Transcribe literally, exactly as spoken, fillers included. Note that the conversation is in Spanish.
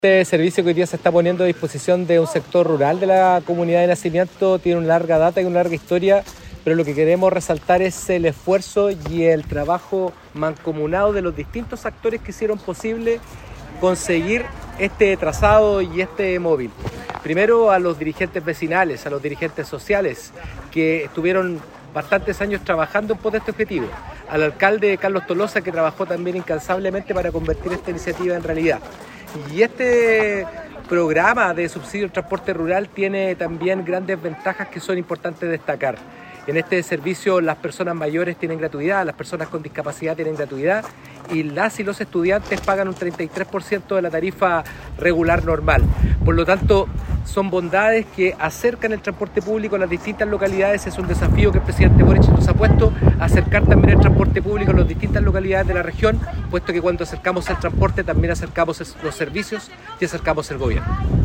Este servicio que hoy día se está poniendo a disposición de un sector rural de la comunidad de Nacimiento tiene una larga data y una larga historia, pero lo que queremos resaltar es el esfuerzo y el trabajo mancomunado de los distintos actores que hicieron posible conseguir este trazado y este móvil. Primero a los dirigentes vecinales, a los dirigentes sociales que estuvieron bastantes años trabajando en pos de este objetivo, al alcalde Carlos Tolosa, que trabajó también incansablemente para convertir esta iniciativa en realidad. Y este programa de subsidio al transporte rural tiene también grandes ventajas que son importantes destacar. En este servicio las personas mayores tienen gratuidad, las personas con discapacidad tienen gratuidad y las y los estudiantes pagan un treinta y tres por ciento de la tarifa regular normal. Por lo tanto, son bondades que acercan el transporte público a las distintas localidades. Es un desafío que el presidente Boric nos ha puesto, a acercar también el transporte público a las distintas localidades de la región, puesto que cuando acercamos el transporte también acercamos los servicios y acercamos el gobierno.